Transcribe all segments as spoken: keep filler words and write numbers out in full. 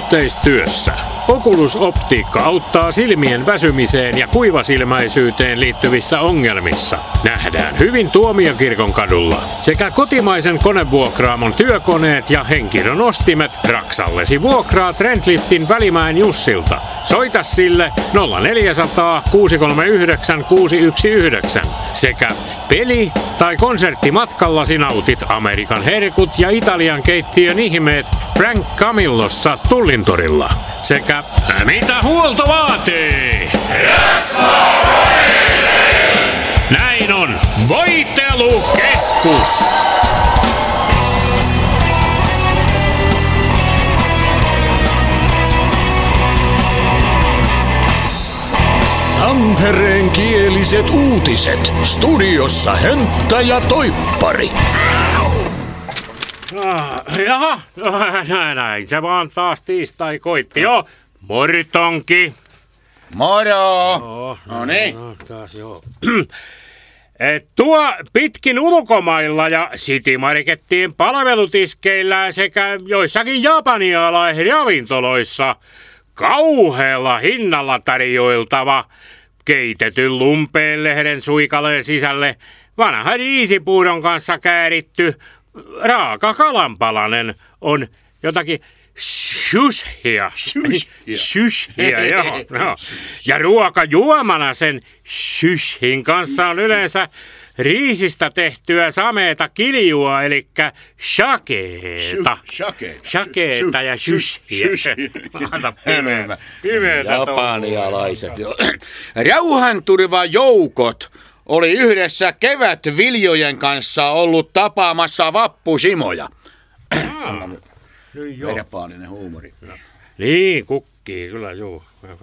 yhteistyössä. Oculus Optiikka auttaa silmien väsymiseen ja kuivasilmäisyyteen liittyvissä ongelmissa. Nähdään hyvin Tuomiokirkon kadulla. Sekä kotimaisen konevuokraamon työkoneet ja henkilön ostimet Raksallesi vuokraa Trendliftin Välimäen Jussilta. Soita sille nolla neljä nolla nolla kuusi kolme yhdeksän kuusi yksi yhdeksän. Sekä peli- tai konserttimatkallasi nautit Amerikan herkut ja Italian keittiön ihmeet Frank Camillossa Tullintorilla. Sekä mitä huolto vaatii? Näin on Voitelukeskus! Tampereen kieliset uutiset. Studiossa Hönttä ja Toippari. Ah, jaha, näin, näin se vaan taas tiistai koitti. Joo, Moritonki. Moro! Joo, no niin. No, taas joo. Et tuo pitkin ulkomailla ja Citymarkettien palvelutiskeillä sekä joissakin japanialaisissa ravintoloissa kauhealla hinnalla tarjoiltava keitetyn lumpeenlehden suikaleen sisälle vanha riisipuudon kanssa kääritty raaka kalanpalanen on jotakin shushia. Shushia, joo. No. Ja ruokajuomana sen shushin kanssa on yleensä riisistä tehtyä sameeta kiljua, eli shakeeta. Shakeeta ja shushia. Pimeätä Japanialaiset. Rauhanturvajoukot oli yhdessä kevätviljojen kanssa ollut tapaamassa vappusimoja. Japaninen huumori. Niin, kukkii, kyllä joo.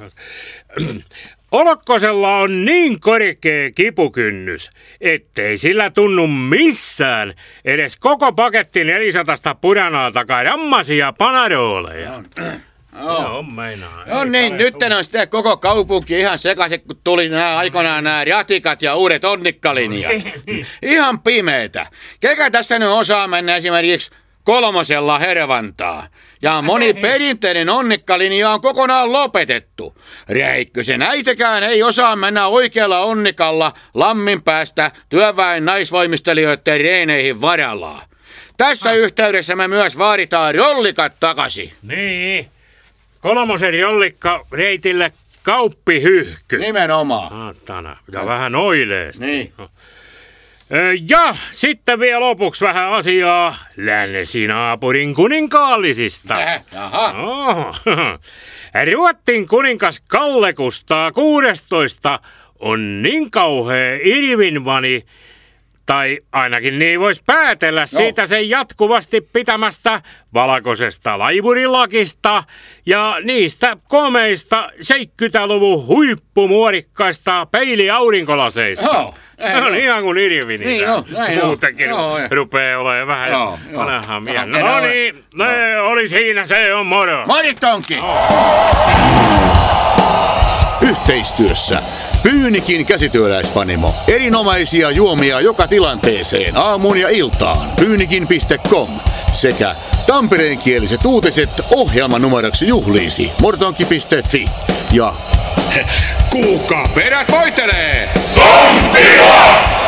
Olokkosella on niin korkea kipukynnys, ettei sillä tunnu missään edes koko paketti neljäsataa pudanaa takaa rammasia panadoleja. Oh. Joo, meinaa. No niin, nyt on sitten koko kaupunki ihan sekaisin, kun tuli nämä aikoinaan nämä ratikat ja uudet onnikkalinjat. Ihan pimeetä. Kekä tässä nyt osaa mennä esimerkiksi kolmosella Hervantaa? Ja moni perinteinen onnikkalinja on kokonaan lopetettu. Räikkösen äitäkään ei osaa mennä oikealla onnikalla lammin päästä työväen naisvoimistelijoiden reeneihin varallaan. Tässä ah. yhteydessä me myös vaaditaan rollikat takaisin. Niin. Kolmosen jollikka reitille kauppihyhky. Nimenomaan. Saatana. Ja no. vähän oileesti. Niin. Ja sitten vielä lopuksi vähän asiaa länsinaapurin kuninkaallisista. Äh, jaha. Oh. Ruotsin kuninkas Kalle Kustaa kuudestoista on niin kauhea Irvinvani, tai ainakin niin voisi päätellä no. siitä sen jatkuvasti pitämästä valkoisesta laivurilakista ja niistä komeista seitsemänkymmentäluvun huippumuorikkaista peiliaurinkolaseista. Oh, ne on ihan kuin Irvini. Niin, no, muutenkin no, rupeaa olemaan vähän no, vanhaa miehen. No, no niin, no. ne oli siinä, se on moro. Moritonki! Oh. Yhteistyössä Pyynikin käsityöläispanimo. Erinomaisia juomia joka tilanteeseen aamuun ja iltaan. Pyynikin piste com sekä tampereenkieliset uutiset ohjelmanumeroksi juhliisi mortonki piste fi ja kuukka perät voitelee! Tontila!